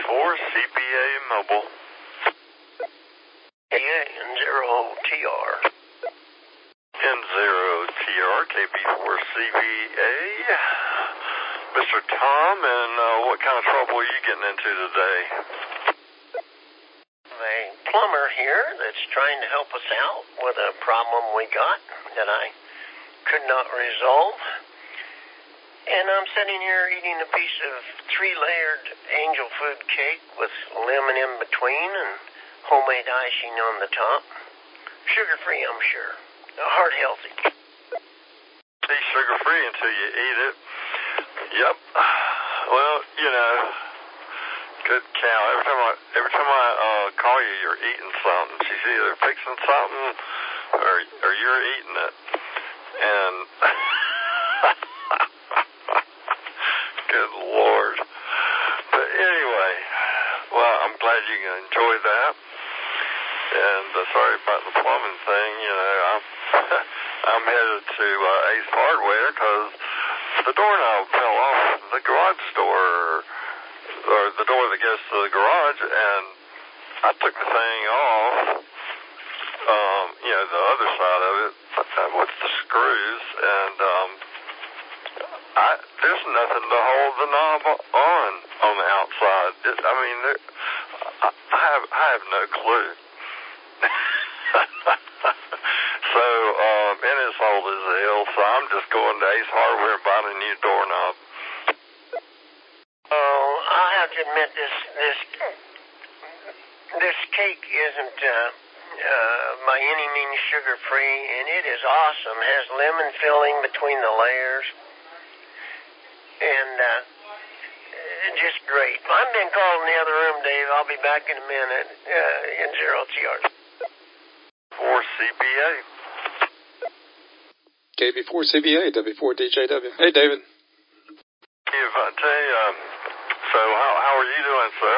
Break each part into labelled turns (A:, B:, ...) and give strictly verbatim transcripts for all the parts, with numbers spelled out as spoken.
A: four C B A Mobile.
B: Yeah, N zero T R.
A: N zero T R, K B four C B A. Mister Tom, and uh, what kind of trouble are you getting into today?
B: A plumber here that's trying to help us out with a problem we got that I could not resolve. And I'm sitting here eating a piece of three-layered angel food cake with lemon in between and homemade icing on the top. Sugar-free, I'm sure. Heart healthy.
A: Be sugar-free until you eat it. Yep. Well, you know, good cow. Every time I, every time I uh, call you, you're eating something. She's either fixing something or, or you're eating it. And good Lord. But anyway, well, I'm glad you enjoyed that. And uh, sorry about the plumbing thing. You know, I'm I'm headed to uh, Ace Hardware because the doorknob fell off the garage door, or the door that goes to the garage, and I took the thing off. Um, you know, the other side of it with the screws, and um, I there's nothing to hold the knob on on the outside. It, I mean, there, I, I have I have no clue. So, um, and it's old as hell, so I'm just going to Ace Hardware and buying a new doorknob.
B: Oh, I'll have to admit this this this cake isn't uh, uh, by any means sugar-free, and it is awesome. It has lemon filling between the layers, and uh, just great. I'm being called in the other room, Dave. I'll be back in a minute. Uh, in zero T R.
A: four C B A.
C: K B four C B A, W four D J W. Hey, David.
A: Hey, Devontae, um, so how, how are you doing, sir?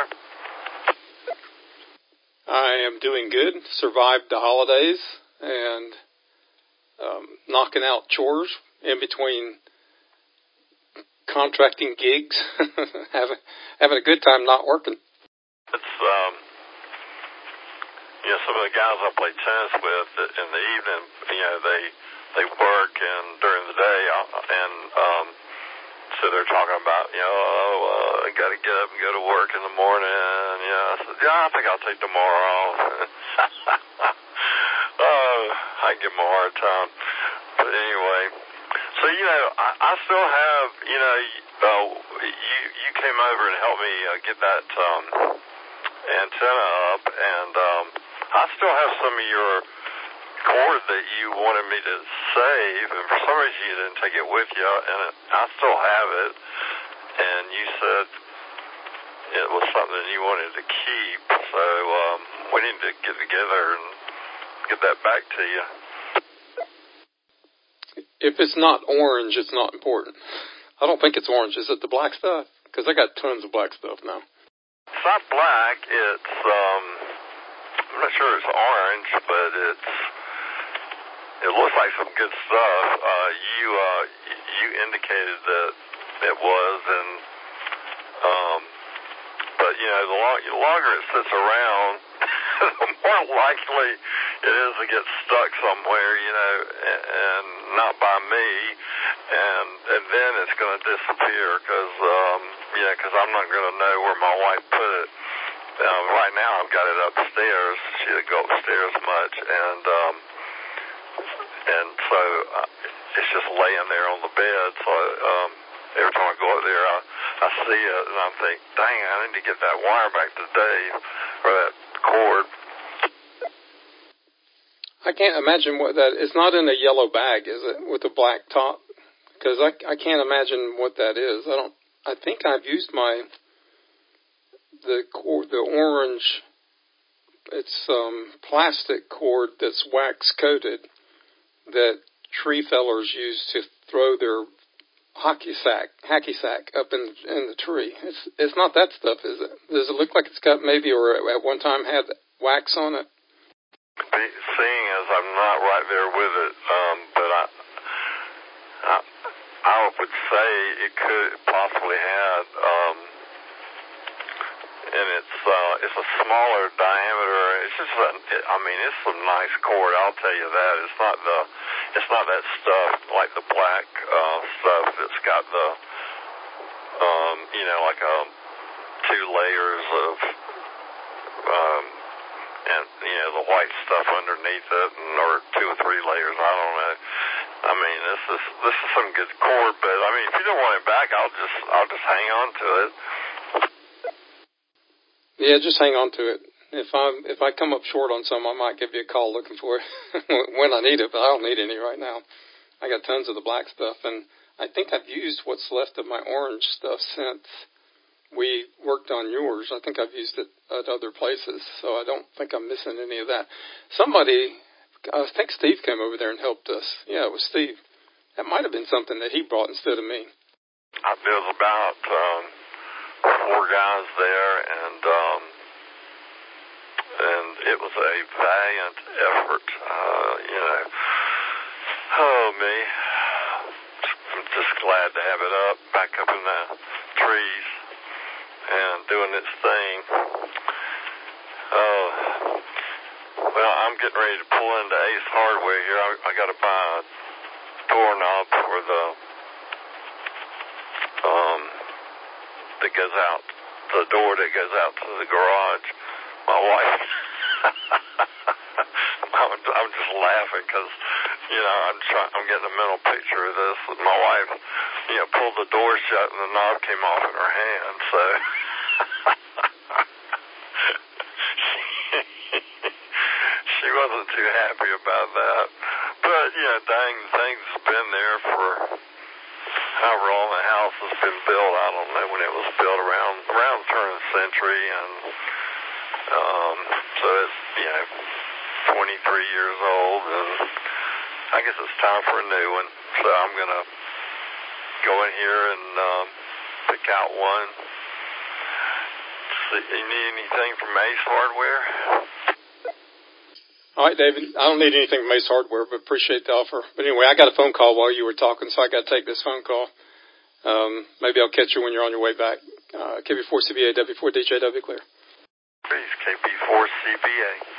C: I am doing good. Survived the holidays and um, knocking out chores in between contracting gigs. having having a good time not working.
A: It's um, you know, some of the guys I play tennis with in the evening, you know, they they work and during the day, and um, so they're talking about, you know, oh, uh, I got to get up and go to work in the morning. Yeah, I said, yeah, I think I'll take tomorrow off. Oh, I give them a hard time. But anyway, so, you know, I, I still have, you know, uh, you you came over and helped me uh, get that um, antenna up, and um, I still have some of your cord that you wanted me to save, and for some reason you didn't take it with you, and it, I still have it, and you said it was something you wanted to keep, so um, we need to get together and get that back to you.
C: If it's not orange, it's not important. I don't think it's orange. Is it the black stuff? Because I got tons of black stuff now.
A: It's not black. It's, um, I'm not sure it's orange, but it's, it looks like some good stuff. Uh, you, uh, you indicated that it was, and, um, but, you know, the, long, the longer it sits around, the more likely it is to get stuck somewhere, you know, and, and not by me, and and then it's going to disappear because, um, yeah, because I'm not going to know where my wife put it. Um, right now I've got it upstairs. She didn't go upstairs much, and um, and so uh, it's just laying there on the bed. So um, every time I go up there, I, I see it, and I think, dang, I need to get that wire back to Dave, or that cord.
C: I can't imagine what that. It's not in a yellow bag, is it, with a black top? Because I, I can't imagine what that is. I don't. I think I've used my the cord, the orange. It's um, plastic cord that's wax coated that tree fellers use to throw their hockey sack, hacky sack up in in the tree. It's it's not that stuff, is it? Does it look like it's got maybe, or at one time had wax on it?
A: Seeing as I'm not right there with it, um, but I, I, I would say it could possibly had, um, and it's uh, it's a smaller diameter. It's just a, it, I mean, it's some nice cord. I'll tell you that. It's not the it's not that stuff like the black uh, stuff. It's got the um, you know, like a two layers of um, and you know the white stuff underneath it, and or two or three layers. I don't know. I mean, this is this is some good cord, but I mean, if you don't want it back, I'll just I'll just hang on to it.
C: Yeah, just hang on to it. If I'm if I come up short on some, I might give you a call looking for it when I need it, but I don't need any right now. I got tons of the black stuff, and I think I've used what's left of my orange stuff since we worked on yours. I think I've used it at other places, so I don't think I'm missing any of that. Somebody, I think Steve came over there and helped us. Yeah, it was Steve. That might have been something that he brought instead of me.
A: Uh, there was about um, four guys there, and um, and it was a valiant effort. Uh, you know, oh me, I'm just glad to have it up, back up in the trees and doing its thing. Uh, well, I'm getting ready to pull into Ace Hardware here. I, I got to buy a doorknob for the um that goes out, the door that goes out to the garage. My wife, I'm, I'm just laughing because, you know, I'm trying, I'm getting a mental picture of this. My wife, you know, pulled the door shut and the knob came off in her hand. So she wasn't too happy about that. But, you know, dang, the thing's been there for however long the house has been built. I don't know when it was built, around around the turn of the century, and um, so it's, you know, twenty-three years old, and I guess it's time for a new one. So I'm gonna go in here and um, pick out one. So, you need anything from Ace Hardware?
C: All right, David. I don't need anything from Ace Hardware, but appreciate the offer. But anyway, I got a phone call while you were talking, so I got to take this phone call. Um, maybe I'll catch you when you're on your way back. Uh, K B four C B A W four D J W clear.
A: Please, K B four C B A.